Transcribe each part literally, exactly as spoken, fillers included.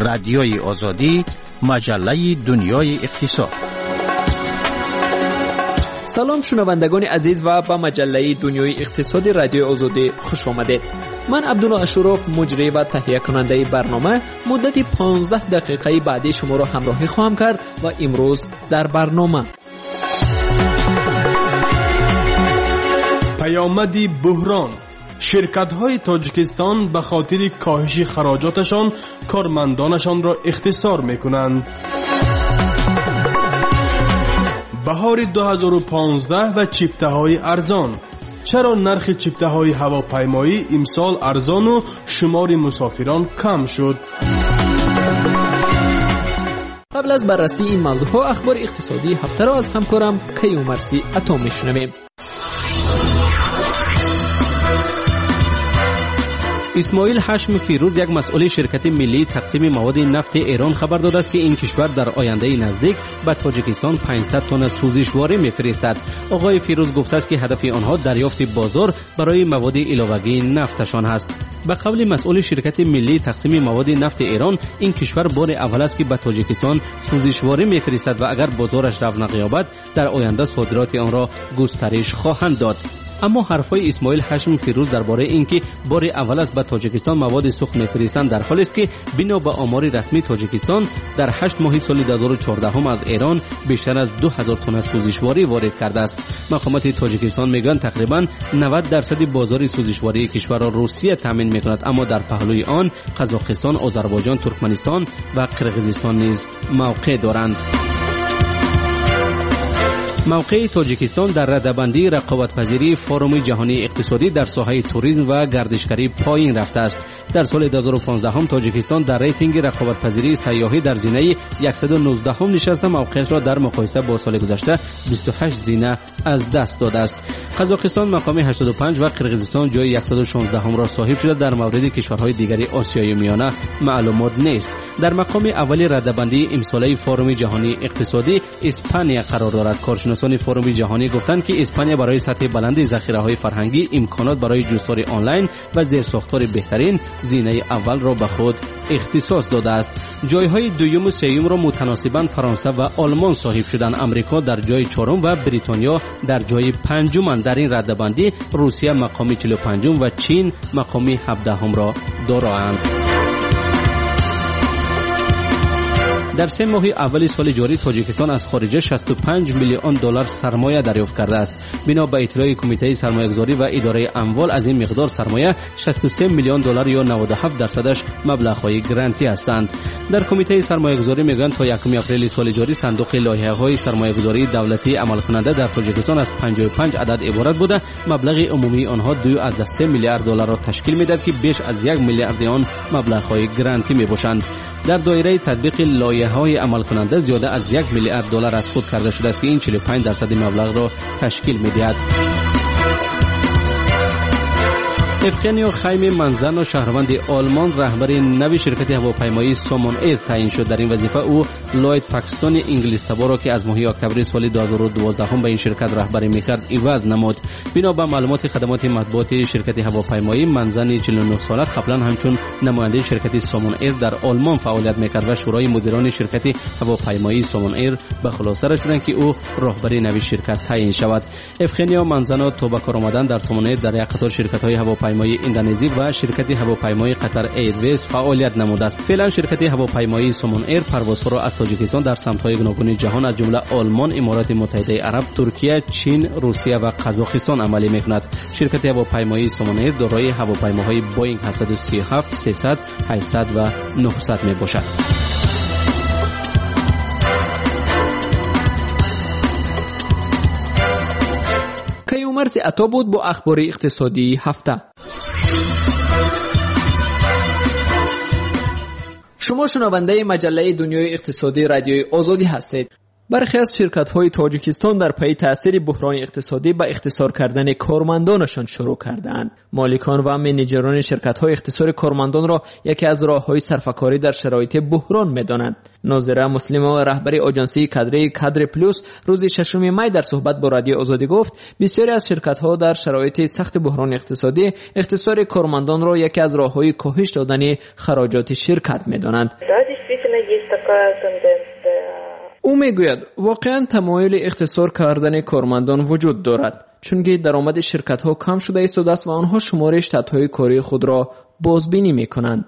رادیوی آزادی، مجله دنیای اقتصاد. سلام شنوندگان عزیز و به مجله دنیای اقتصادی رادیو آزادی خوش آمدید. من عبدالله اشرف مجری و تهیه کننده برنامه مدت پانزده دقیقه بعدی شما را همراهی خواهم کرد و امروز در برنامه پیامدی بحران، شرکت‌های تاجیکستان به خاطر کاهش خراجاتشان کارمندانشان را اختصار می‌کنند. بهار دو هزار و پانزده و چیپته‌های ارزان. چرا نرخ چیپته‌های هواپیمایی امسال ارزان و شمار مسافران کم شد؟ قبل از بررسی این موضوعها اخبار اقتصادی هفته را از همکارم کیومرثی عطا میشنویم. اسماعیل هاشم فیروز، یک مسئول شرکت ملی تقسیم مواد نفت ایران، خبر داده است که این کشور در آینده نزدیک به تاجیکستان پانصد تن سوزشواری می‌فرستد. آقای فیروز گفته است که هدف آنها دریافت بازار برای مواد علاوه‌ای نفتشان است. به قول مسئول شرکت ملی تقسیم مواد نفت ایران، این کشور بار اول است که به تاجیکستان سوزشواری می‌فرستد و اگر بازارش رونق یابد در آینده صادرات آن را گسترش خواهند داد. اما حرفای اسماعیل هاشم فیروز درباره اینکه بار اول است به تاجیکستان مواد سوخت می‌فرستند در حالی است که بنا به آمار رسمی تاجیکستان در هشت ماه سال دو هزار و چهارده از ایران بیشتر از دو هزار تن سوزشواری وارد کرده است. مقامات تاجیکستان میگویند تقریبا نود درصد بازار سوزشواری کشور را روسیه تامین می‌کند، اما در پهلوی آن قزاقستان، آذربایجان، ترکمنستان و قرقیزستان نیز موقع دارند. موقع تاجیکستان در رده‌بندی رقابت‌پذیری فورم جهانی اقتصادی در ساحه توریسم و گردشگری پایین رفته است. در سال دو هزار و پانزده هم تاجیکستان در ریتینگ رقابت‌پذیری سیاحی در زینه صد و نوزده هم نشست، موقعش را در مقایسه با سال گذشته بیست و هشت زینه از دست داده است. قزاقستان مقام هشتاد و پنج و قرقیزستان جای صد و شانزده هم را صاحب شده. در مورد کشورهای دیگری آسیای میانه معلومات نیست. در مقام اول رده‌بندی امساله فورم جهانی اقتصادی اسپانیا قرار دارد. کارشناسان فورم جهانی گفتند که اسپانیا برای سطح بلند ذخیره‌های فرهنگی، امکانات برای جستجوی آنلاین و زیرساختار بهترین زینه اول را به خود اختصاص داده است. جایهای دوم و سوم را متناسباً فرانسه و آلمان صاحب شدند. امریکا در جای چهارم و بریتانیا در جای پنجم. در این رده‌بندی روسیه مقام چهل و پنجم و چین مقام هفدهم را دارند. در سه ماه اول سال جاری تاجیکستان از خارجه شصت و پنج میلیون دلار سرمایه دریافت کرده است. بنا به اطلاع کمیته سرمایه‌گذاری و اداره اموال، از این مقدار سرمایه شصت و سه میلیون دلار یا نود و هفت درصدش مبلغ‌های گرانتی هستند. در کمیته سرمایه‌گذاری میگویند تا یکم اپریل سال جاری صندوق لایحه‌های سرمایه‌گذاری دولتی عمل کننده در تاجیکستان از پنجاه و پنج عدد عبارت بوده. مبلغ عمومی آنها دو ازده سه میلیارد دلار را تشکیل می‌دهد که بیش از یک میلیارد آن مبلغ‌های گرانتی میباشند. در دایره تطبیق لایحه‌های عمل کننده زیاده از یک میلیارد دلار از خود کرده شده است که این چهل و پنج درصد مبلغ را تشکیل می‌دهد. افغانیو خیم منزن، شهروند آلمان، رهبر نوی شرکت هواپیمایی سومون ایر تعیین شد. در این وظیفه او لوید پاکستانی انگلیس تبار را که از ماه اکتبر سال دو هزار و دوازده هم به این شرکت رهبری میکرد عوض نمود. بنا به معلومات خدمات مطبوعاتی شرکت هواپیمایی، منزن چهل و نه ساله قبلا همچون نماینده شرکت سومون ایر در آلمان فعالیت میکرد و شورای مدیران شرکت هواپیمایی سومون ایر به خلاصه رسیدند که او رهبر نوی شرکت تعیین شود. افغانیو منزن تا به کار آمدن در سومون ایر در یک قطار شرکت‌های هواپیمایی اندونزی و شرکت هواپیمایی قطر ایرویز فعالیت نموده است. فعلا شرکت هواپیمایی سومون ایر پروازها را از تاجیکستان در سمت‌های گوناگون جهان از جمله آلمان، امارات متحده عرب، ترکیه، چین، روسیه و قزاقستان عملی می‌کند. شرکت هواپیمایی سومون ایر دارای هواپیماهای بوئینگ هفتصد و سی و هفت، سیصد، هشتصد و نهصد میباشد. کیومرثی عطا بود با اخبار اقتصادی هفته. شما شنونده مجله دنیای اقتصادی رادیوی آزادی هستید. برخی از شرکت‌های تاجیکستان در پی تأثیر بحران اقتصادی به اختصار کردن کارمندانشان شروع کردند. مالکان و منیجران شرکت‌های اختصار کارمندان را یکی از راه‌های صرفه‌کاری در شرایط بحران می‌دانند. ناظره مسلمه رهبر آژانسی کادر کادر پلوس روز ششم می در صحبت با رادیو آزادی گفت بسیاری از شرکت‌ها در شرایط سخت بحران اقتصادی اختصار کارمندان را یکی از راه‌های کاهش دادن خراجات شرکت می‌دانند. او میگوید واقعا تمایل اختصار کردن کارمندان وجود دارد، چون که درآمد شرکت ها کم شده است و آنها شمار شتات های کاری خود را بازبینی می کنند.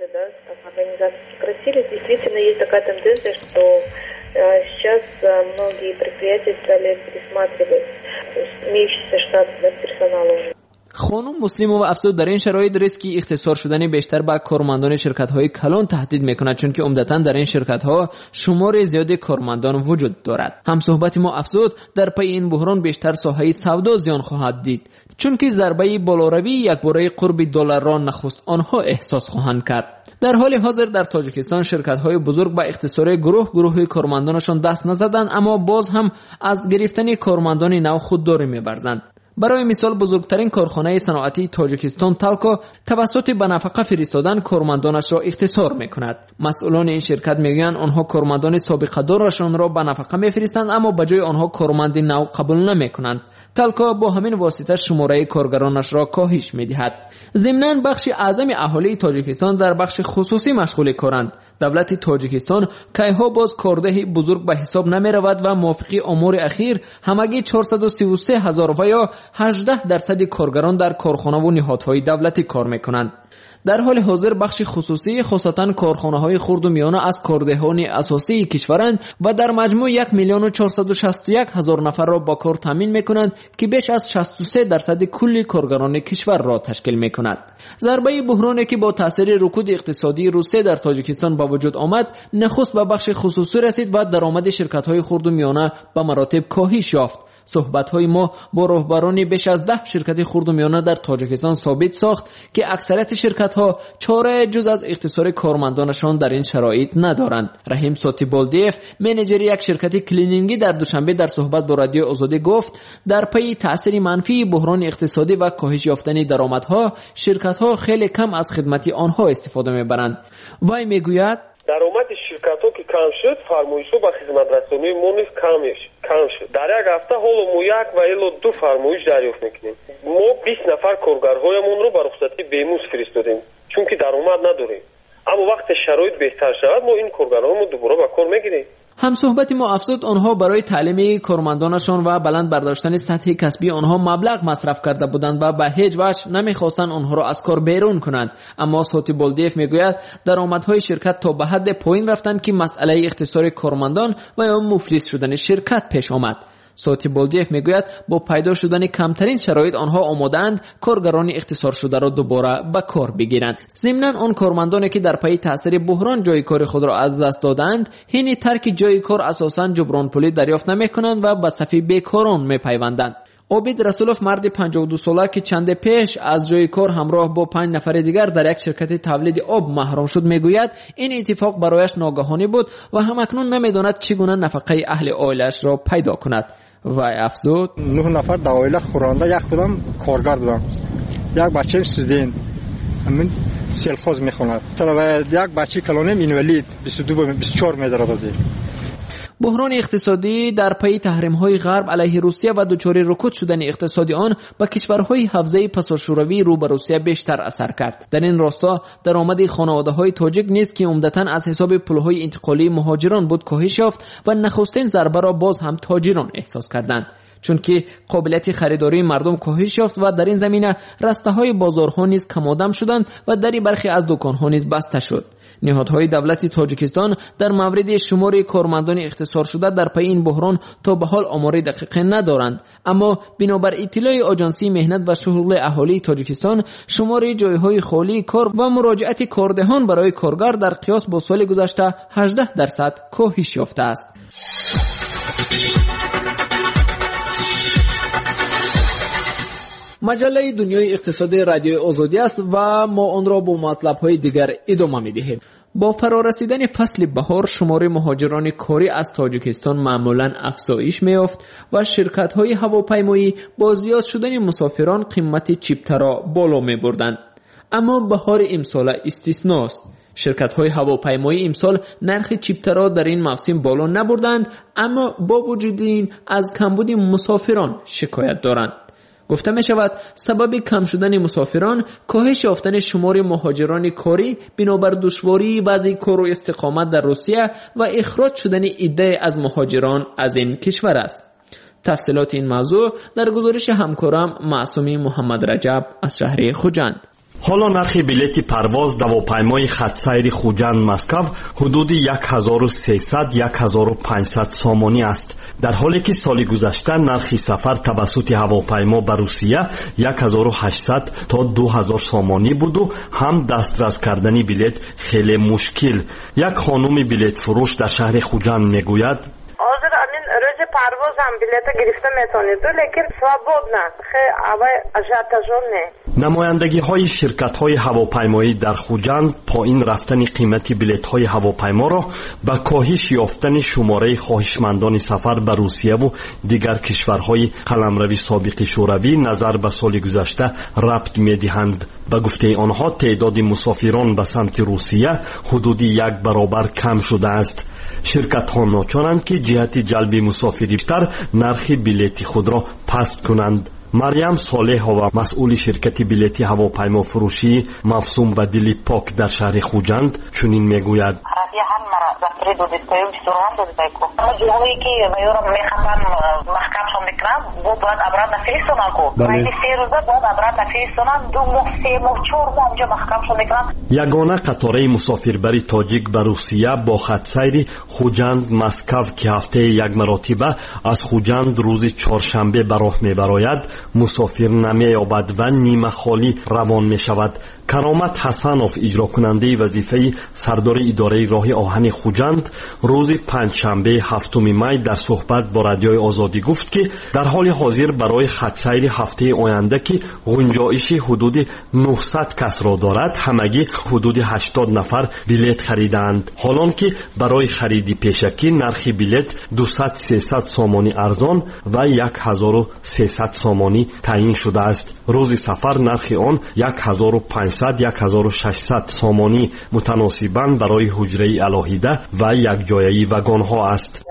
Сейчас многие предприятия стали пересматривать имеющийся штат персонала. خانم مسلمова افزود در این شرایط ریسکی اختصار شدن بیشتر به کارمندان شرکت‌های کلان تهدید می‌کند، چون که عمدتاً در این شرکت‌ها شمار زیادی کارمندان وجود دارد. هم صحبت ما افزود در پی این بحران بیشتر ساحه سودا زیان خواهد دید، چون که ضربه بالاروی یکباره قرب دلار را نخست آنها احساس خواهند کرد. در حال حاضر در تاجیکستان شرکت‌های بزرگ به اختصار گروه گروه کارمندانشان دست نزدند، اما باز هم از گرفتن کارمندان نو خودداری می‌ورزند. برای مثال بزرگترین کارخانه صنعتی تاجیکستان تالکو توسط به نفقه فرستادن کارمندانش را اختصار می‌کند. مسئولان این شرکت میگویند آنها کارمندان سابقه دارشان را به نفقه می‌فرستند، اما به جای آنها کارمند نو قبول نمی‌کنند. تالکو با همین واسطه شماره کارگرانش را کاهش می‌دهد. ضمناً بخش اعظم اهالی تاجیکستان در بخش خصوصی مشغول کارند. دولت تاجیکستان کایها باز کارده بزرگ به حساب نمی‌رود و موافقی امور اخیر همگی چهارصد و سی و سه هزار و یا هجده درصد کارگران در کارخانه و نهادهای دولتی کار می‌کنند. در حال حاضر بخش خصوصی خصوصاً کارخانه‌های خرد و میانه از کاردهان اساسی کشورند و در مجموع یک میلیون و چهارصد و شصت و یک هزار نفر را با کار تامین می‌کنند که بیش از شصت و سه درصد کل کارگران کشور را تشکیل می‌کند. ضربه بحرانی که با تاثیر رکود اقتصادی روسیه در تاجیکستان به وجود آمد، نخست به بخش خصوصی رسید و درآمد شرکت‌های خرد و میانه به مراتب کاهش یافت. صحبت‌های ما با رهبران بیش از ده شرکت خرد و میانه در تاجیکستان ثابت ساخت که اکثریت شرکت‌ها چاره جز از اختصار کارمندانشان در این شرایط ندارند. رحیم ساتیبالدیف، منیجر یک شرکت کلینینگی در دوشنبه در صحبت با رادیو آزادی گفت در پی تأثیر منفی بحران اقتصادی و کاهش یافتن درآمدها، شرکت‌ها خیلی کم از خدمت آنها استفاده می‌برند. وی میگوید даромади ширкатҳо ки кам шуд, фармоишҳо ба хизматрасонии мо низ кам шуд. дар як ҳафта ҳоло мо як ва ило ду фармоиш дарёфт мекунем. мо бист нафар коргарҳоямонро ба рухсатӣ бемуз фиристодем, чунки даромад надорем. аммо вақте шароит беҳтар шавад, мо ин коргарҳоро дубора ба кор мегирем. هم صحبت ما افزود آنها برای تعلیم کارمندانشان و بلند برداشتن سطح کسبی آنها مبلغ مصرف کرده بودند و به هیچ وجه نمیخواستند آنها را از کار بیرون کنند. اما ساتیبالدیف میگوید درآمدهای شرکت تا به حد پایین رفتند که مسئله اختصار کارمندان و یا مفلس شدن شرکت پیش آمد. ساتیبالدیف میگوید با پیدا شدن کمترین شرایط آنها آماده‌اند کارگران اختصار شده را دوباره به کار بگیرند. ضمناً آن کارمندانی که در پی تاثیر بحران جای کار خود را از دست دادند، حین ترک جای کار اساساً جبران پولی دریافت نمی‌کنند و به صف بیکاران می‌پیوندند. عابد رسولوف مرد پنجاه و دو ساله که چند پیش از جای کار همراه با پنج نفر دیگر در یک شرکت تولید آب محروم شد میگوید این اتفاق برایش ناگهانی بود و همکنون نمیداند چگونه نفقه اهل عائله‌اش را پیدا کند. و افزود نه نفر در عائله خورنده، یک کدام کارگر بودن، یک بچه استودنت همین سلخوز میخوند، و یک بچه کلانیم اینولید بیست و دو بیست و چهار میدارد. از بحران اقتصادی در پی تحریم‌های غرب علیه روسیه و دچار رکود شدن اقتصادی آن با کشورهای حوزه پساشوروی رو به روسیه بیشتر اثر کرد. در این راستا درآمد خانواده‌های تاجیک نیز که عمدتاً از حساب پول‌های انتقالی مهاجران بود کاهش یافت و نخستین ضربه را باز هم تاجران احساس کردند، چون که قابلیت خریداری مردم کاهش یافت و در این زمینه رسته‌های بازارها نیز کم‌آدم شدند و دری برخی از دکان‌ها نیز بسته شد. نهادهای دولتی تاجیکستان در مورد شمار کارمندان اختصار شده در پی این بحران تا به حال آمار دقیق ندارند، اما بنابر اطلاع آژانسی مهنت و شغل اهالی تاجیکستان شمار جایهای خالی کار و مراجعت کاردهان برای کارگر در قیاس با سال گذشته هجده درصد کاهش یافته است. مجله دنیای اقتصادی رادیو آزادی است و ما آن را با مطلب‌های دیگر ادامه می‌دهیم. با فرارسیدن فصل بهار شمار مهاجران کاری از تاجیکستان معمولاً افزایش می‌یافت و شرکت‌های هواپیمایی با زیاد شدن مسافران قیمت چیپته را بالا می‌بردند. اما بهار امسال استثناست. شرکت‌های هواپیمایی امسال نرخ چیپته را در این موسم بالا نبردند، اما با وجود این از کمبود مسافران شکایت دارند. گفته می شود سبب کم شدن مسافران کاهش یافتن شمار مهاجران کاری بنابر دشواری بعضی کار و استقامت در روسیه و اخراج شدن عده از مهاجران از این کشور است. تفصیلات این موضوع در گزارش همکارم معصومی محمد رجب از شهر خوجند. حالا نرخ بلیت پرواز دواپیمای خط سیر خوجند مسکو حدود هزار و سیصد تا هزار و پانصد سامانی است، در حالی که سال گذشته نرخ سفر توسط هواپیما به روسیه هزار و هشتصد تا دو هزار سامانی بود و هم دسترس کردن بلیت خیلی مشکل. یک خانم بلیت فروش در شهر خوجند میگوید حاضر امین روز پرواز هم بلیت گرفته میتونید لیکن свободно خیلی اوای اجازه نه. نمایندگی های شرکت های هواپیمایی در خوجند پایین رفتن قیمت بلیت های هواپیما را به کاهش یافتن شماره خواهشمندان سفر به روسیه و دیگر کشورهای قلمروی سابق شوروی نظر به سال گذشته ربط میدهند. به گفته آنها تعداد مسافران به سمت روسیه حدود یک برابر کم شده است. شرکت ها ناچارند که جهت جلب مسافری بیشتر نرخ بلیت خود را پست کنند. مریم صالح و مسئول شرکت بلیت هواپیما فروشی مفصوم و دلی پاک در شهر خوجند چنین میگوید: یگانه قطاره مسافربری تاجیک به روسیه با خط سیر خوجند مسکو که هفته یک مرتبه از خوجند روز چهارشنبه به راه میبراید مسافر نمی‌یابد و نیمه خالی روان می شود. کرامت حسنوف اجرا کننده وظیفه سردار اداره راه آهن خوجند روز پنجشنبه هفتم می در صحبت با رادیوی آزادی گفت که در حال حاضر برای خط سیر هفته آینده که گنجایش حدود نهصد کس را دارد همگی حدود هشتاد نفر بلیت خریدند، حالان که برای خرید پیشکی نرخ بلیت دویست سیصد سامانی ارزان و هزار و سیصد سامانی تعیین شده است. روز سفر نرخ آن هزار و پانصد تا هزار و ششصد سامانی متناسباً برای حجره الهیده و یک جایه وگان ها است.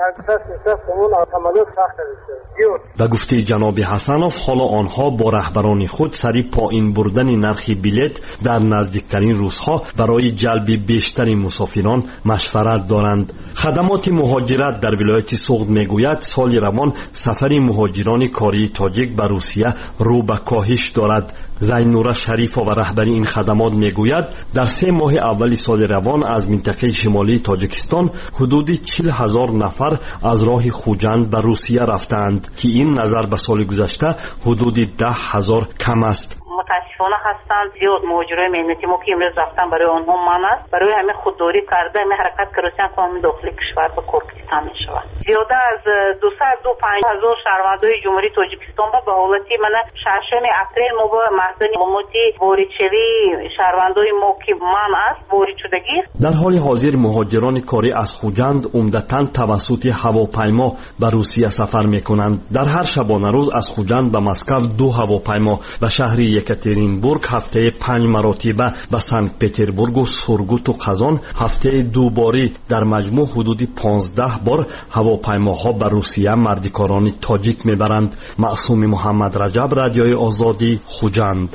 و گفته جناب حسنوف حالا آنها با رهبران خود سری پایین بردن نرخ بلیت در نزدیکترین روزها برای جلب بیشتر مسافران مشورت دارند. خدمات مهاجرت در ولایت سوغد میگوید سال روان سفر مهاجران کاری تاجیک به روسیه رو به کاهش دارد. زینورا شریف و رهبر این خدمات میگوید در سه ماه اول سال روان از منطقه شمالی تاجیکستان حدود چهل هزار نفر از راه خوجند به روسیه رفتند که این نظر به سال گذشته حدود ده هزار کم است. متاسفانه هستند زیاد مهاجرای مهنتی ما که امروز رفتن برای آنها من است برای همه خودداری کرده همه حرکت که روسیه کامل داخل کشور به کار گرفتن می شود. زیاده از دویست و پنج هزار شهروندان جمهوری تاجیکستان با به حالتی من ششم اپریل ما با محضن معلوماتی واردشوی شهروندان ما که من است وارد شدگی. در حال حاضر مهاجران کاری از خوجند عمدتاً توسط هواپیما به روسیه سفر می کنند. در هر شبانه روز از خوجند به مسکو دو هواپیما به شهر یکاترینبورگ هفته پنج مرتبه به سنت پتربورگ و سورگوت و قزان هفته دو باری در مجموع حدود پانزده بار هواپیماها به روسیه مردکاران تاجیک میبرند. معصوم محمد رجب، رادیوی آزادی، خوجند.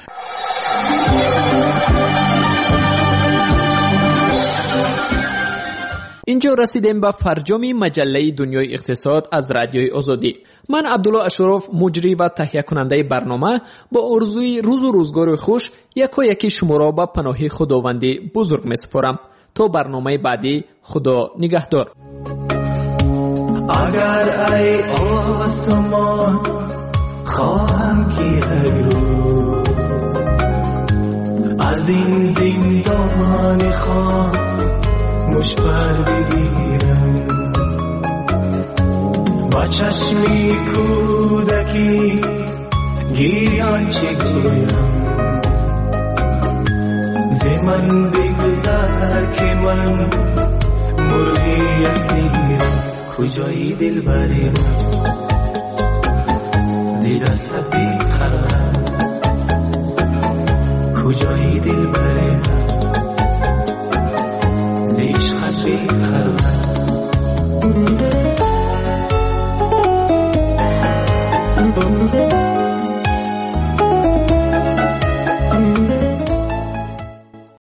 اینجا رسیدیم به فرجام مجله دنیای اقتصاد از رادیوی آزادی. من عبدالله اشرف مجری و تهیه کننده برنامه با آرزوی روز و روزگار خوش یکا یکی شما را به پناه خداوندی بزرگ میسپارم. تا برنامه بعدی خدا نگهدار. اگر ای آسمان خواهم که هر روز از این زندان خاموش پر بگیرم با چشمی کودکی گریان چه گویم ز من بگذر که من مرغی اسیرم کجایی دل بری من زی دست بی خلق کجایی دل بری